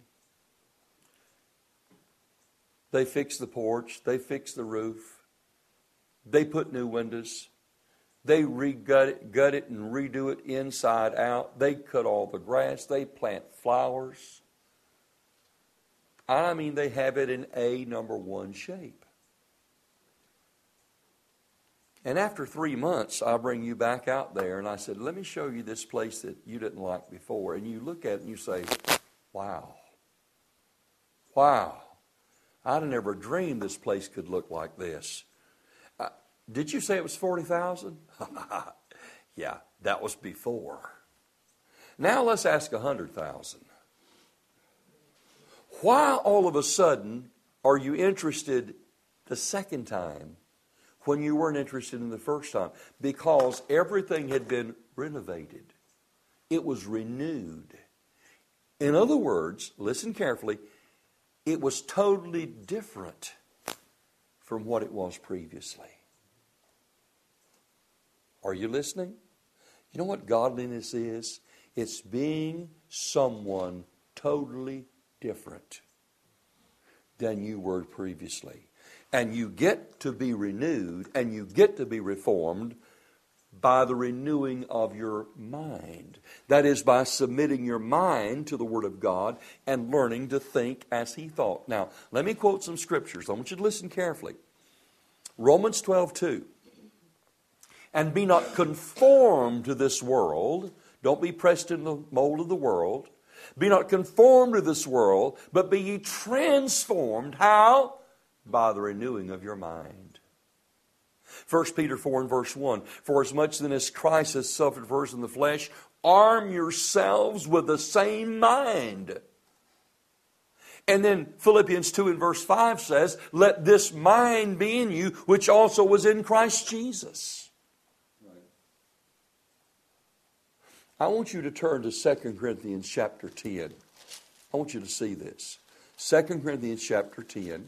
They fix the porch. They fix the roof. They put new windows. They re-gut it, gut it and redo it inside out. They cut all the grass. They plant flowers. I mean, they have it in a number one shape. And after three months, I bring you back out there, and I said, let me show you this place that you didn't like before. And you look at it and you say, wow. Wow. I'd never dreamed this place could look like this. Uh, did you say it was forty thousand dollars? Yeah, that was before. Now let's ask one hundred thousand dollars. Why all of a sudden are you interested the second time when you weren't interested in the first time? Because everything had been renovated. It was renewed. In other words, listen carefully, it was totally different from what it was previously. Are you listening? You know what godliness is? It's being someone totally different than you were previously. And you get to be renewed and you get to be reformed by the renewing of your mind. That is, by submitting your mind to the Word of God and learning to think as He thought. Now, let me quote some scriptures. I want you to listen carefully. Romans twelve two. And be not conformed to this world. Don't be pressed in the mold of the world. Be not conformed to this world, but be ye transformed. How? By the renewing of your mind. First Peter four and verse one. For as much then as Christ has suffered for us in the flesh, arm yourselves with the same mind. And then Philippians two and verse five says, let this mind be in you, which also was in Christ Jesus. I want you to turn to Second Corinthians chapter ten. I want you to see this. Second Corinthians chapter ten.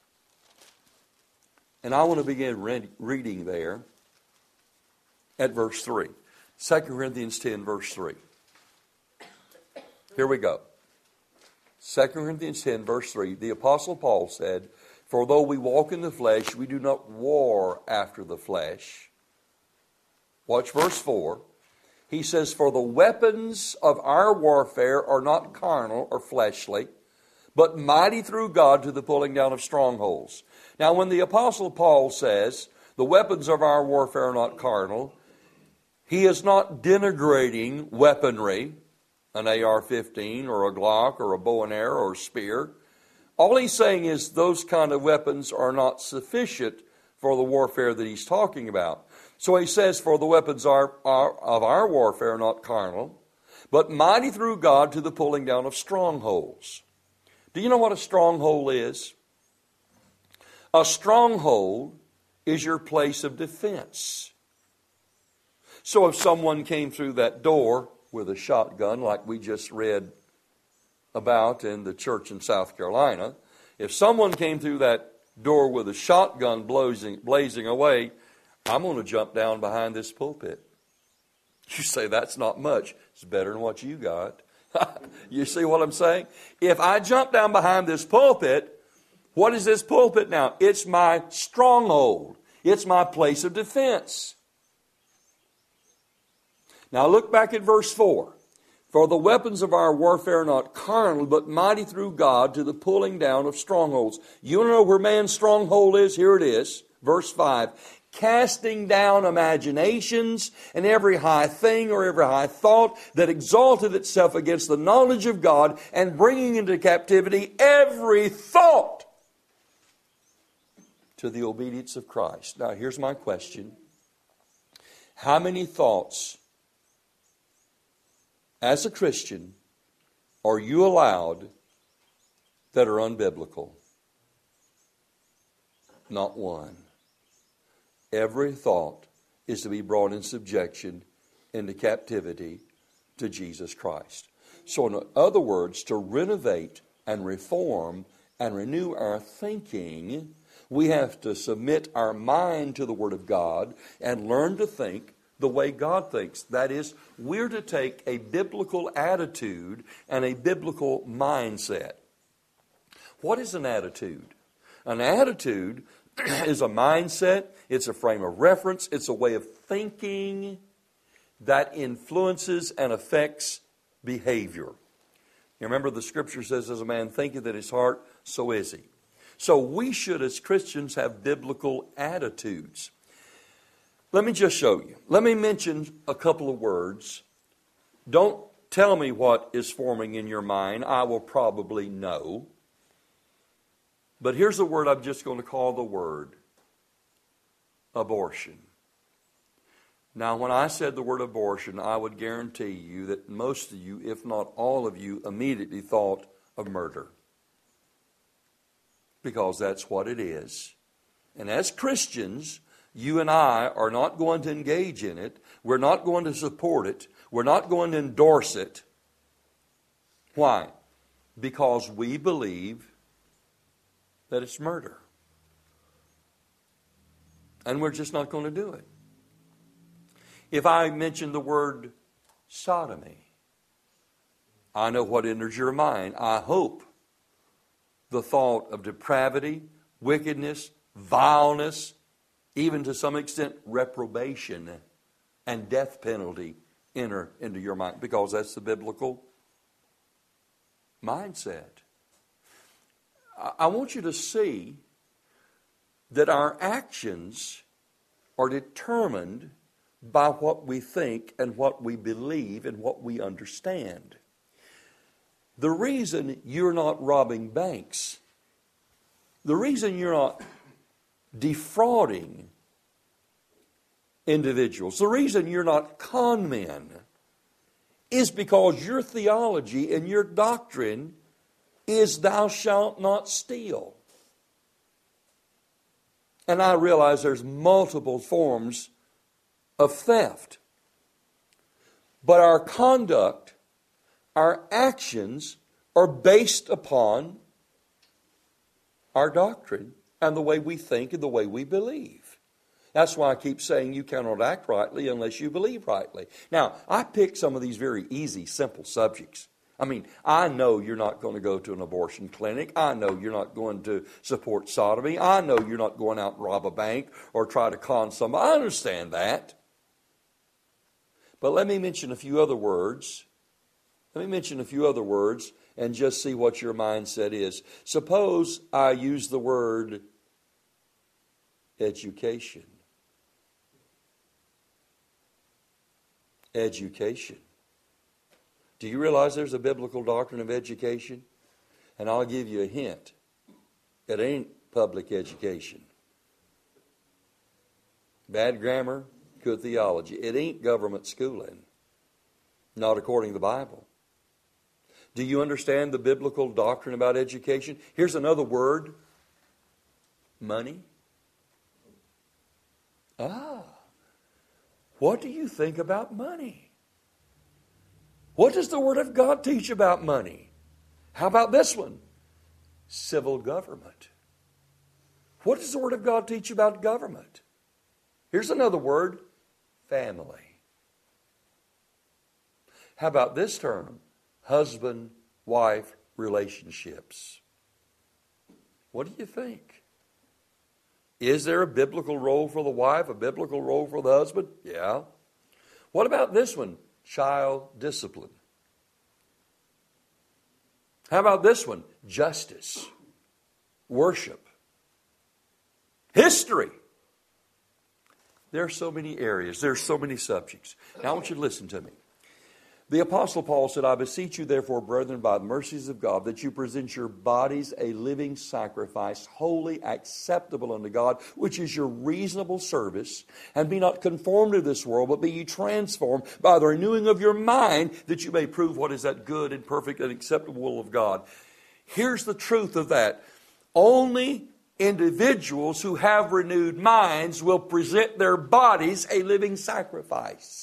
And I want to begin read, reading there at verse three. Second Corinthians ten, verse three. Here we go. Second Corinthians ten, verse three. The Apostle Paul said, for though we walk in the flesh, we do not war after the flesh. Watch verse four. He says, for the weapons of our warfare are not carnal or fleshly, but mighty through God to the pulling down of strongholds. Now, when the Apostle Paul says, the weapons of our warfare are not carnal, he is not denigrating weaponry, an A R fifteen or a Glock or a bow and arrow or spear. All he's saying is those kind of weapons are not sufficient for the warfare that he's talking about. So he says, for the weapons are, are of our warfare are not carnal, but mighty through God to the pulling down of strongholds. Do you know what a stronghold is? A stronghold is your place of defense. So if someone came through that door with a shotgun, like we just read about in the church in South Carolina, if someone came through that door with a shotgun blazing, blazing away, I'm going to jump down behind this pulpit. You say, that's not much. It's better than what you got. You see what I'm saying? If I jump down behind this pulpit, what is this pulpit now? It's my stronghold. It's my place of defense. Now look back at verse four. For the weapons of our warfare are not carnal, but mighty through God to the pulling down of strongholds. You want to know where man's stronghold is? Here it is. Verse five. Casting down imaginations and every high thing or every high thought that exalted itself against the knowledge of God, and bringing into captivity every thought to the obedience of Christ. Now here's my question. How many thoughts as a Christian are you allowed that are unbiblical? Not one. Every thought is to be brought in subjection into captivity to Jesus Christ. So in other words, to renovate and reform and renew our thinking, we have to submit our mind to the Word of God and learn to think the way God thinks. That is, we're to take a biblical attitude and a biblical mindset. What is an attitude? An attitude is a mindset, it's a frame of reference, it's a way of thinking that influences and affects behavior. You remember the Scripture says, as a man thinketh in his heart, so is he. So we should, as Christians, have biblical attitudes. Let me just show you. Let me mention a couple of words. Don't tell me what is forming in your mind. I will probably know. But here's the word I'm just going to call the word. Abortion. Now, when I said the word abortion, I would guarantee you that most of you, if not all of you, immediately thought of murder. Because that's what it is. And as Christians, you and I are not going to engage in it. We're not going to support it. We're not going to endorse it. Why? Because we believe that it's murder. And we're just not going to do it. If I mention the word sodomy, I know what enters your mind. I hope the thought of depravity, wickedness, vileness, even to some extent reprobation and death penalty enter into your mind, because that's the biblical mindset. I want you to see that our actions are determined by what we think and what we believe and what we understand. The reason you're not robbing banks, the reason you're not defrauding individuals, the reason you're not con men, is because your theology and your doctrine is thou shalt not steal. And I realize there's multiple forms of theft. But our conduct, our actions are based upon our doctrine and the way we think and the way we believe. That's why I keep saying you cannot act rightly unless you believe rightly. Now, I picked some of these very easy, simple subjects. I mean, I know you're not going to go to an abortion clinic. I know you're not going to support sodomy. I know you're not going out and rob a bank or try to con somebody. I understand that. But let me mention a few other words. Let me mention a few other words and just see what your mindset is. Suppose I use the word education. Education. Do you realize there's a biblical doctrine of education? And I'll give you a hint. It ain't public education. Bad grammar, good theology. It ain't government schooling. Not according to the Bible. Do you understand the biblical doctrine about education? Here's another word. Money. Ah. What do you think about money? What does the Word of God teach about money? How about this one? Civil government. What does the Word of God teach about government? Here's another word. Family. How about this term? husband-wife relationships. What do you think? Is there a biblical role for the wife, a biblical role for the husband? Yeah. What about this one? Child discipline. How about this one? Justice, worship, history. There are so many areas. There are so many subjects. Now I want you to listen to me. The Apostle Paul said, I beseech you therefore, brethren, by the mercies of God, that you present your bodies a living sacrifice, wholly acceptable unto God, which is your reasonable service. And be not conformed to this world, but be ye transformed by the renewing of your mind, that you may prove what is that good and perfect and acceptable will of God. Here's the truth of that. Only individuals who have renewed minds will present their bodies a living sacrifice.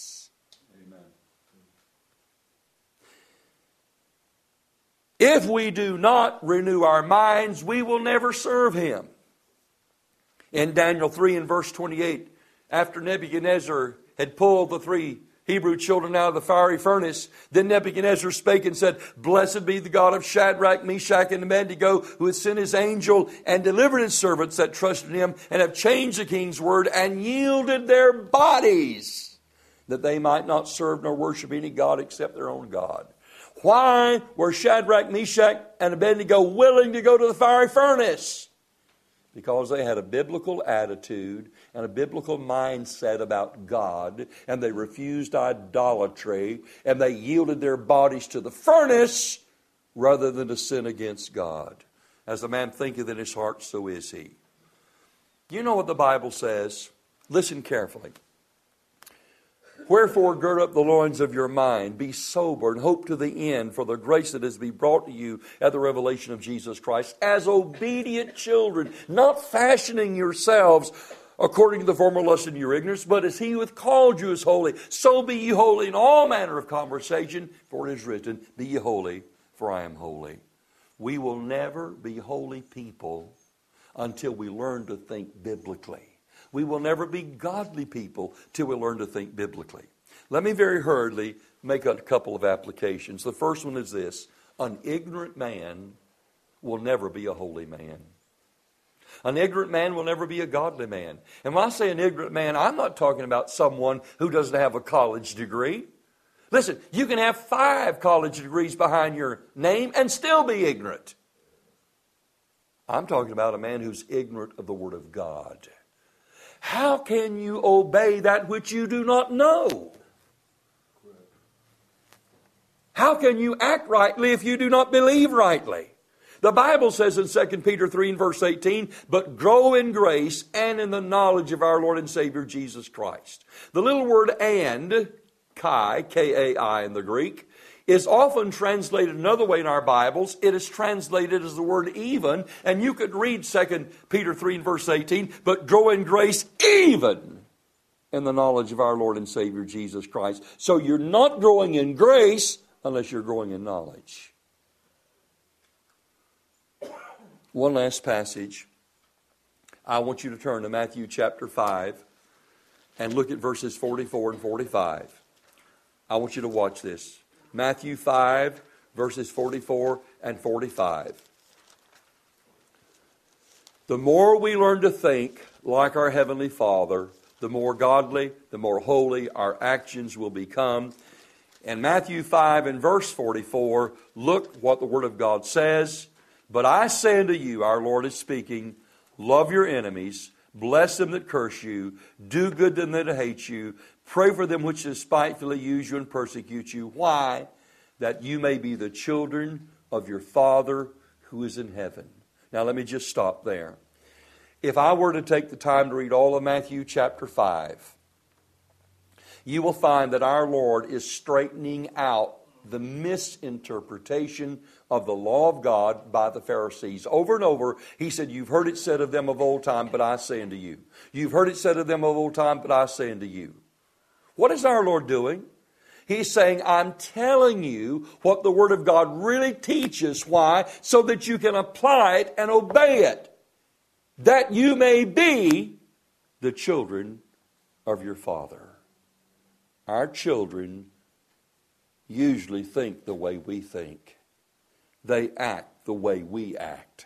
If we do not renew our minds, we will never serve Him. In Daniel three and verse twenty-eight, after Nebuchadnezzar had pulled the three Hebrew children out of the fiery furnace, then Nebuchadnezzar spake and said, Blessed be the God of Shadrach, Meshach, and Abednego, who hath sent His angel and delivered His servants that trusted in Him, and have changed the king's word, and yielded their bodies, that they might not serve nor worship any God except their own God. Why were Shadrach, Meshach, and Abednego willing to go to the fiery furnace? Because they had a biblical attitude and a biblical mindset about God, and they refused idolatry, and they yielded their bodies to the furnace rather than to sin against God. As a man thinketh in his heart, so is he. You know what the Bible says? Listen carefully. Wherefore gird up the loins of your mind, be sober, and hope to the end for the grace that is to be brought to you at the revelation of Jesus Christ, as obedient children, not fashioning yourselves according to the former lust of your ignorance, but as He who hath called you is holy, so be ye holy in all manner of conversation, for it is written, Be ye holy, for I am holy. We will never be holy people until we learn to think biblically. We will never be godly people till we learn to think biblically. Let me very hurriedly make a couple of applications. The first one is this. An ignorant man will never be a holy man. An ignorant man will never be a godly man. And when I say an ignorant man, I'm not talking about someone who doesn't have a college degree. Listen, you can have five college degrees behind your name and still be ignorant. I'm talking about a man who's ignorant of the Word of God. How can you obey that which you do not know? How can you act rightly if you do not believe rightly? The Bible says in Second Peter three and verse eighteen, But grow in grace and in the knowledge of our Lord and Savior Jesus Christ. The little word and, kai, K A I in the Greek, is often translated another way in our Bibles. It is translated as the word even. And you could read Second Peter three and verse eighteen, But grow in grace even in the knowledge of our Lord and Savior Jesus Christ. So you're not growing in grace unless you're growing in knowledge. One last passage. I want you to turn to Matthew chapter five and look at verses forty-four and forty-five. I want you to watch this. Matthew five, verses forty-four and forty-five. The more we learn to think like our Heavenly Father, the more godly, the more holy our actions will become. And Matthew five and verse forty-four, look what the Word of God says. But I say unto you, our Lord is speaking, love your enemies, bless them that curse you, do good to them that hate you, pray for them which despitefully use you and persecute you. Why? That you may be the children of your Father who is in heaven. Now let me just stop there. If I were to take the time to read all of Matthew chapter five, you will find that our Lord is straightening out the misinterpretation of the law of God by the Pharisees. Over and over, He said, you've heard it said of them of old time, but I say unto you. You've heard it said of them of old time, but I say unto you. What is our Lord doing? He's saying, I'm telling you what the Word of God really teaches. Why? So that you can apply it and obey it. That you may be the children of your Father. Our children usually think the way we think. They act the way we act.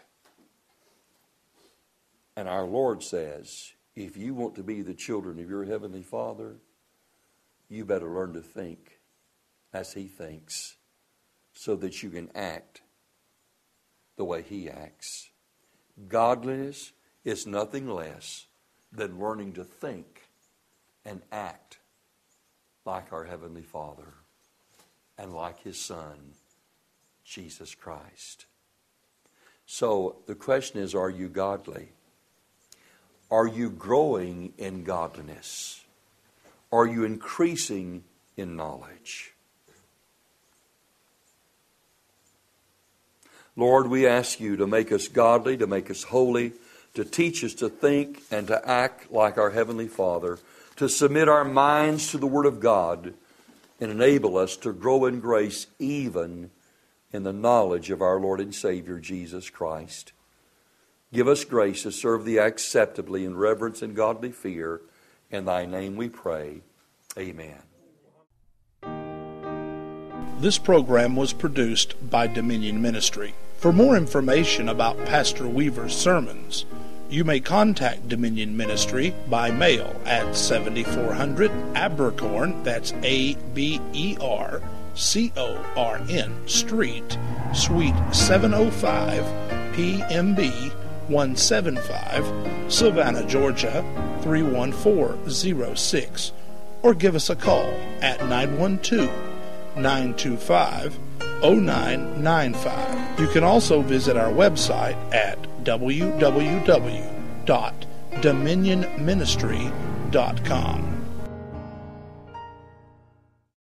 And our Lord says, if you want to be the children of your Heavenly Father, you better learn to think as He thinks, so that you can act the way He acts. Godliness is nothing less than learning to think and act like our Heavenly Father and like His Son, Jesus Christ. So the question is, are you godly? Are you growing in godliness? Are you increasing in knowledge? Lord, we ask you to make us godly, to make us holy, to teach us to think and to act like our Heavenly Father, to submit our minds to the Word of God, and enable us to grow in grace even in the knowledge of our Lord and Savior, Jesus Christ. Give us grace to serve Thee acceptably in reverence and godly fear. In Thy name we pray. Amen. This program was produced by Dominion Ministry. For more information about Pastor Weaver's sermons, you may contact Dominion Ministry by mail at seventy-four hundred Abercorn, that's A B E R C O R N Street, Suite seven oh five, P M B one seventy-five, Savannah, Georgia three one four zero six, or give us a call at nine one two, nine two five, zero nine nine five. You can also visit our website at w w w dot dominion ministry dot com.